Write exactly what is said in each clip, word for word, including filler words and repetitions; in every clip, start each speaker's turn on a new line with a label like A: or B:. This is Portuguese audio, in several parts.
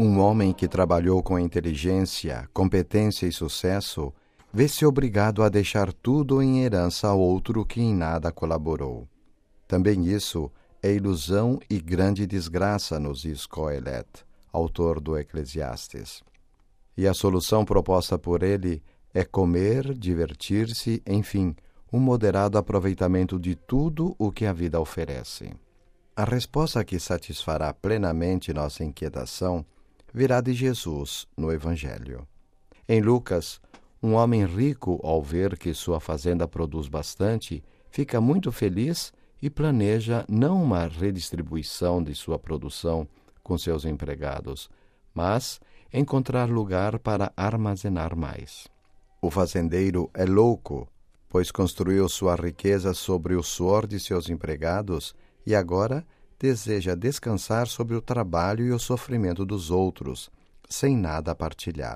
A: Um homem que trabalhou com inteligência, competência e sucesso, vê-se obrigado a deixar tudo em herança a outro que em nada colaborou. Também isso é ilusão e grande desgraça, nos diz Coelet, autor do Eclesiastes. E a solução proposta por ele é comer, divertir-se, enfim, um moderado aproveitamento de tudo o que a vida oferece. A resposta que satisfará plenamente nossa inquietação virá de Jesus no Evangelho. Em Lucas, um homem rico, ao ver que sua fazenda produz bastante, fica muito feliz e planeja não uma redistribuição de sua produção com seus empregados, mas encontrar lugar para armazenar mais. O fazendeiro é louco, pois construiu sua riqueza sobre o suor de seus empregados e agora deseja descansar sobre o trabalho e o sofrimento dos outros, sem nada partilhar.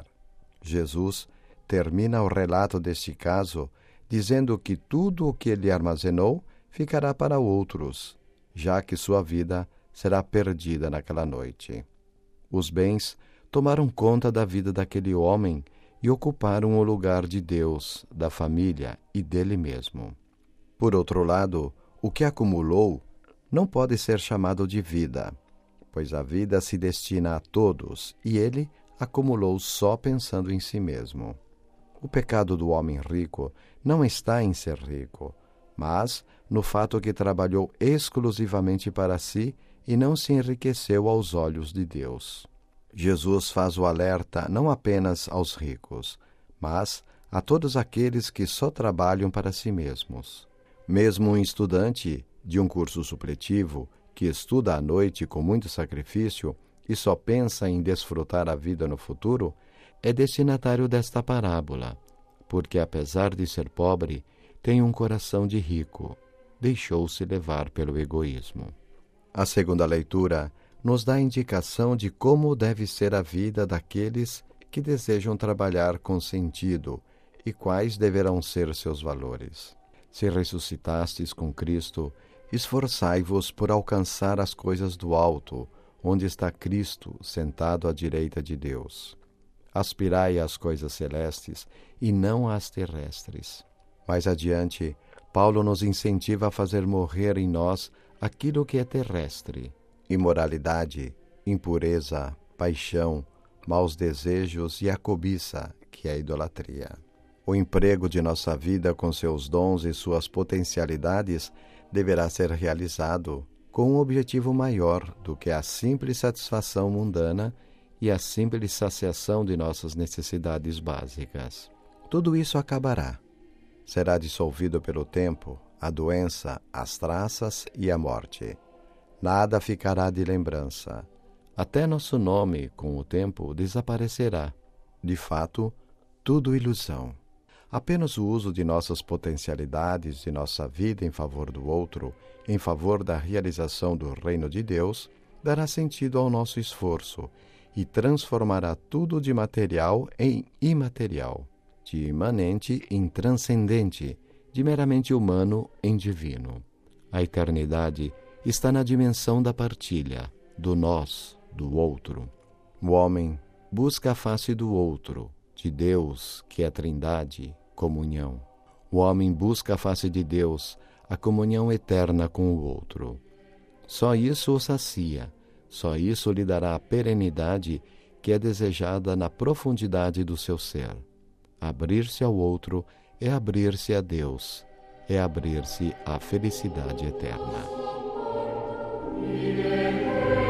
A: Jesus termina o relato deste caso dizendo que tudo o que ele armazenou ficará para outros, já que sua vida será perdida naquela noite. Os bens tomaram conta da vida daquele homem e ocuparam o lugar de Deus, da família e dele mesmo. Por outro lado, o que acumulou não pode ser chamado de vida, pois a vida se destina a todos e ele acumulou só pensando em si mesmo. O pecado do homem rico não está em ser rico, mas no fato que trabalhou exclusivamente para si e não se enriqueceu aos olhos de Deus. Jesus faz o alerta não apenas aos ricos, mas a todos aqueles que só trabalham para si mesmos. Mesmo um estudante de um curso supletivo, que estuda à noite com muito sacrifício e só pensa em desfrutar a vida no futuro, é destinatário desta parábola, porque apesar de ser pobre, tem um coração de rico, deixou-se levar pelo egoísmo. A segunda leitura nos dá indicação de como deve ser a vida daqueles que desejam trabalhar com sentido e quais deverão ser seus valores. Se ressuscitastes com Cristo, esforçai-vos por alcançar as coisas do alto, onde está Cristo sentado à direita de Deus. Aspirai às coisas celestes e não às terrestres. Mais adiante, Paulo nos incentiva a fazer morrer em nós aquilo que é terrestre: imoralidade, impureza, paixão, maus desejos e a cobiça, que é a idolatria. O emprego de nossa vida com seus dons e suas potencialidades deverá ser realizado com um objetivo maior do que a simples satisfação mundana e a simples saciação de nossas necessidades básicas. Tudo isso acabará. Será dissolvido pelo tempo, a doença, as traças e a morte. Nada ficará de lembrança. Até nosso nome, com o tempo, desaparecerá. De fato, tudo ilusão. Apenas o uso de nossas potencialidades, de nossa vida em favor do outro, em favor da realização do reino de Deus, dará sentido ao nosso esforço e transformará tudo de material em imaterial, de imanente em transcendente, de meramente humano em divino. A eternidade está na dimensão da partilha, do nós, do outro. O homem busca a face do outro, de Deus, que é a Trindade, comunhão. O homem busca a face de Deus, a comunhão eterna com o outro. Só isso o sacia, só isso lhe dará a perenidade que é desejada na profundidade do seu ser. Abrir-se ao outro é abrir-se a Deus, é abrir-se à felicidade eterna.